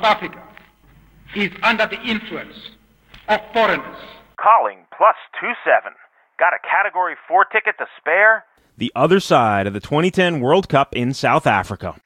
Africa is under the influence of foreigners. Calling +27. Got a Category 4 ticket to spare? The other side of the 2010 World Cup in South Africa.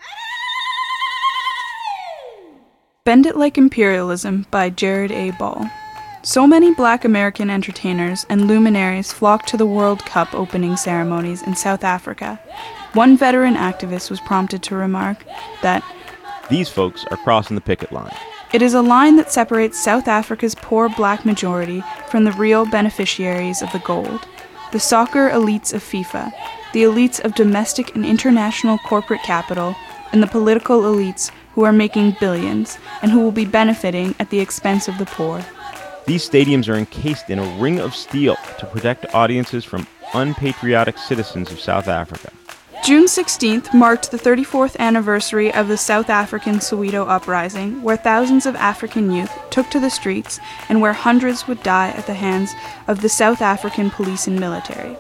Bend It Like Imperialism by Jared A. Ball. So many Black American entertainers and luminaries flocked to the World Cup opening ceremonies in South Africa. One veteran activist was prompted to remark that these folks are crossing the picket line. It is a line that separates South Africa's poor black majority from the real beneficiaries of the gold. The soccer elites of FIFA, the elites of domestic and international corporate capital, and the political elites who are making billions and who will be benefiting at the expense of the poor. These stadiums are encased in a ring of steel to protect audiences from unpatriotic citizens of South Africa. June 16th marked the 34th anniversary of the South African Soweto uprising, where thousands of African youth took to the streets and where hundreds would die at the hands of the South African police and military.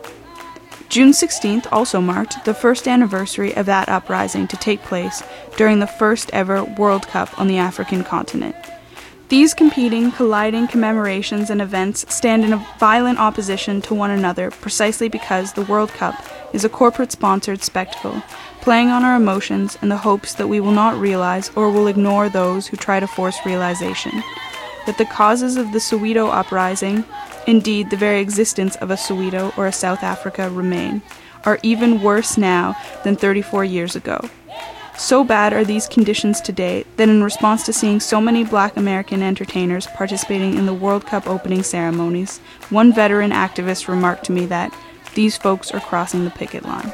June 16th also marked the first anniversary of that uprising to take place during the first ever World Cup on the African continent. These competing, colliding commemorations and events stand in a violent opposition to one another precisely because the World Cup is a corporate-sponsored spectacle, playing on our emotions in the hopes that we will not realize or will ignore those who try to force realization. That the causes of the Soweto uprising, indeed the very existence of a Soweto or a South Africa, remain, are even worse now than 34 years ago. So bad are these conditions today that in response to seeing so many Black American entertainers participating in the World Cup opening ceremonies, one veteran activist remarked to me that these folks are crossing the picket line.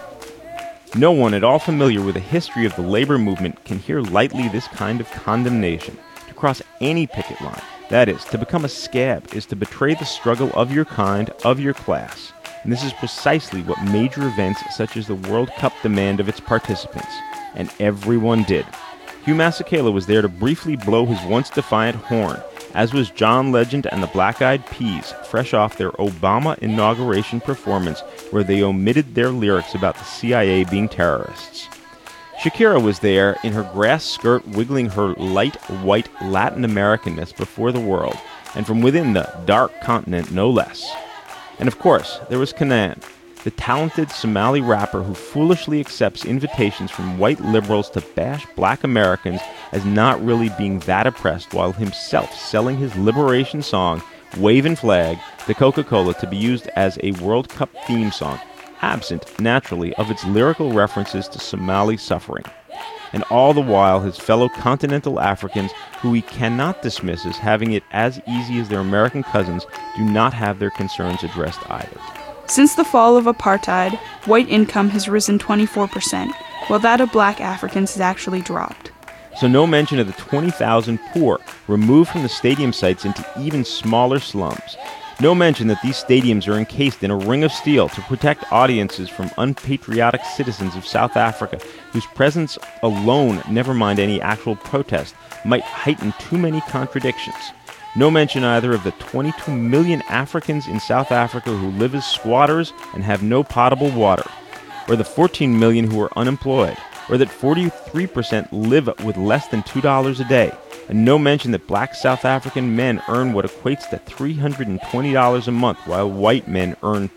No one at all familiar with the history of the labor movement can hear lightly this kind of condemnation. To cross any picket line, that is, to become a scab, is to betray the struggle of your kind, of your class. And this is precisely what major events such as the World Cup demand of its participants. And everyone did. Hugh Masekela was there to briefly blow his once defiant horn, as was John Legend and the Black Eyed Peas, fresh off their Obama inauguration performance where they omitted their lyrics about the CIA being terrorists. Shakira was there in her grass skirt wiggling her light white Latin Americanness before the world, and from within the dark continent no less. And of course, there was Kanan, the talented Somali rapper who foolishly accepts invitations from white liberals to bash Black Americans as not really being that oppressed while himself selling his liberation song, Wavin' Flag, to Coca-Cola to be used as a World Cup theme song, absent, naturally, of its lyrical references to Somali suffering. And all the while his fellow continental Africans, who he cannot dismiss as having it as easy as their American cousins, do not have their concerns addressed either. Since the fall of apartheid, white income has risen 24%, while that of Black Africans has actually dropped. So no mention of the 20,000 poor removed from the stadium sites into even smaller slums. No mention that these stadiums are encased in a ring of steel to protect audiences from unpatriotic citizens of South Africa, whose presence alone, never mind any actual protest, might heighten too many contradictions. No mention either of the 22 million Africans in South Africa who live as squatters and have no potable water, or the 14 million who are unemployed, or that 43% live with less than $2 a day, and no mention that Black South African men earn what equates to $320 a month, while white men earn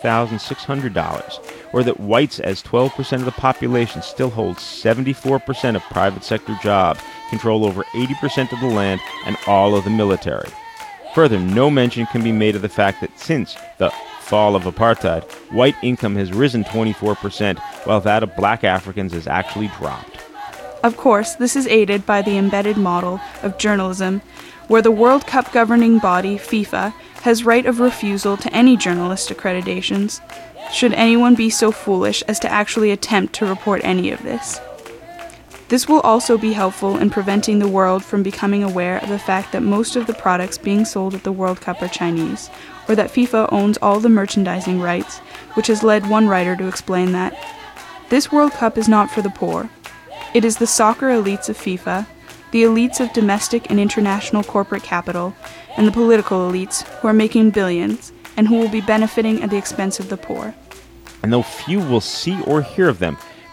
$2,600, or that whites, as 12% of the population, still hold 74% of private sector jobs, control over 80% of the land, and all of the military. Further, no mention can be made of the fact that since the fall of apartheid, white income has risen 24%, while that of Black Africans has actually dropped. Of course, this is aided by the embedded model of journalism, where the World Cup governing body, FIFA, has right of refusal to any journalist accreditations, should anyone be so foolish as to actually attempt to report any of this. This will also be helpful in preventing the world from becoming aware of the fact that most of the products being sold at the World Cup are Chinese, or that FIFA owns all the merchandising rights, which has led one writer to explain that this World Cup is not for the poor. It is the soccer elites of FIFA, the elites of domestic and international corporate capital, and the political elites who are making billions and who will be benefiting at the expense of the poor. And though few will see or hear of them,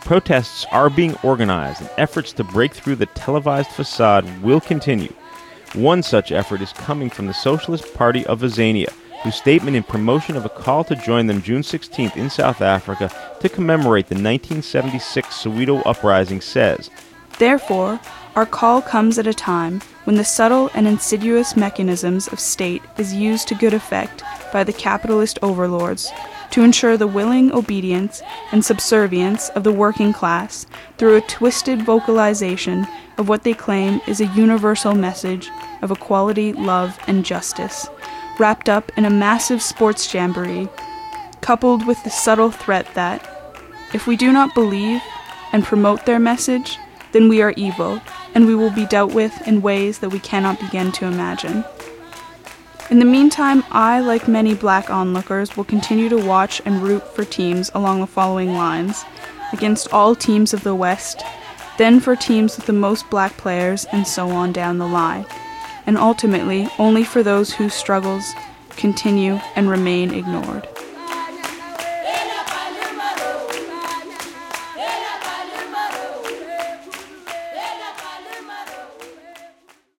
Protests are being organized, and efforts to break through the televised facade will continue. One such effort is coming from the Socialist Party of Azania, whose statement in promotion of a call to join them June 16th in South Africa to commemorate the 1976 Soweto uprising says, "Therefore, our call comes at a time when the subtle and insidious mechanisms of state is used to good effect by the capitalist overlords to ensure the willing obedience and subservience of the working class through a twisted vocalization of what they claim is a universal message of equality, love, and justice, wrapped up in a massive sports jamboree, coupled with the subtle threat that, if we do not believe and promote their message, then we are evil, and we will be dealt with in ways that we cannot begin to imagine." In the meantime, I, like many black onlookers, will continue to watch and root for teams along the following lines: against all teams of the West, then for teams with the most black players, and so on down the line, and ultimately only for those whose struggles continue and remain ignored.